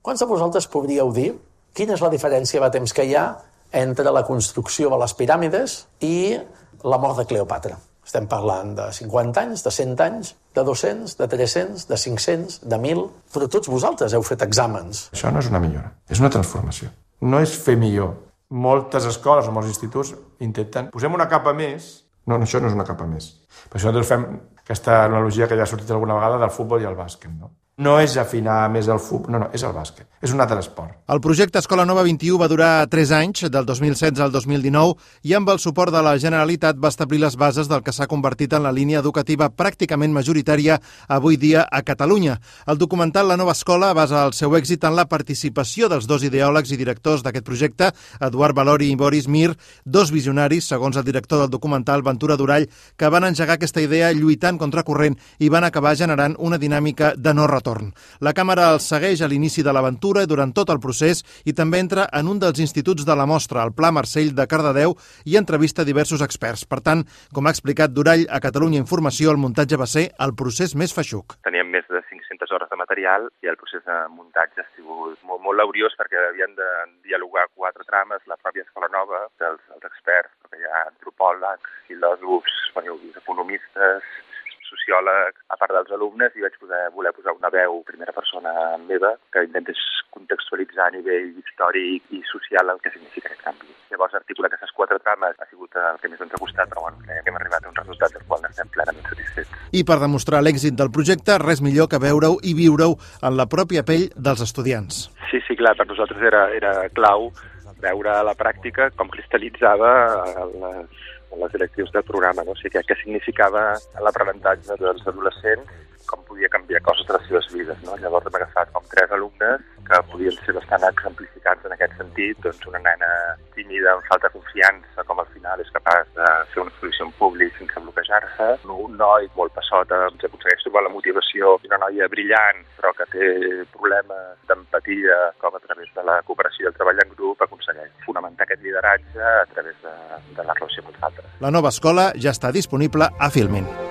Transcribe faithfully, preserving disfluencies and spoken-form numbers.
Quants de vosaltres podríeu dir quina és la diferència fa temps que hi ha entre la construcció de les piràmides i la mort de Cleòpatra? Estem parlant de cinquanta anys, de cent anys, de dos-cents, de tres-cents, de cinc-cents, de mil... Però tots vosaltres heu fet exàmens. Això no és una millora, és una transformació. No és fer millor. Moltes escoles o molts instituts intenten... Posem una capa més... No, no, això no és una capa més. Per això nosaltres fem aquesta analogia que ja ha sortit alguna vegada del futbol i el bàsquet, no? No és afinar més el futbol, no, no, és el bàsquet. És un altre esport. El projecte Escola Nova vint-i-u va durar tres anys, del dos mil setze al dos mil dinou, i amb el suport de la Generalitat va establir les bases del que s'ha convertit en la línia educativa pràcticament majoritària avui dia a Catalunya. El documental La Nova Escola basa el seu èxit en la participació dels dos ideòlegs i directors d'aquest projecte, Eduard Valori i Boris Mir, dos visionaris, segons el director del documental, Ventura Durall, que van engegar aquesta idea lluitant contra corrent i van acabar generant una dinàmica de no retorn. La càmera els segueix a l'inici de l'aventura durant tot el procés i també entra en un dels instituts de la mostra, el Pla Marcell de Cardedeu, i entrevista diversos experts. Per tant, com ha explicat Durall a Catalunya Informació, el muntatge va ser el procés més feixuc. Teníem més de cinc-centes hores de material i el procés de muntatge ha sigut molt, molt laboriós perquè havien de dialogar quatre trames, la pròpia Escola Nova, dels, els experts, perquè hi ha antropòlegs, filòsofs, economistes, sociòleg, a part dels alumnes, i vaig poder voler posar una veu, primera persona meva, que intentés contextualitzar a nivell històric i social el que significa aquest canvi. Llavors, articular aquestes quatre trames ha sigut el que més ens ha costat, però bueno, crec que hem arribat a un resultat del qual estem plenament satisfets. I per demostrar l'èxit del projecte, res millor que veure-ho i viure-ho en la pròpia pell dels estudiants. Sí, sí, clar, per nosaltres era, era clau veure a la pràctica com cristal·litzava les les directrius del programa, no? O sigui, què significava l'aprenentatge dels adolescents, com podia canviar coses de les seves vides, no? Llavors hem agafat com tres alumnes que podien ser bastant exemplificats en aquest sentit, doncs una nena tímida, amb falta de confiança, com al final és capaç de fer una exposició en públic sense bloquejar-se, un noi molt passota, que aconsegueix trobar la motivació, una noia brillant, però que té problemes d'empatia, com a través de la cooperació i el treball en grup, aconsegueix fonamentar aquest lideratge a través de, de la relació amb els altres. La Nova Escola ja està disponible a Filmin.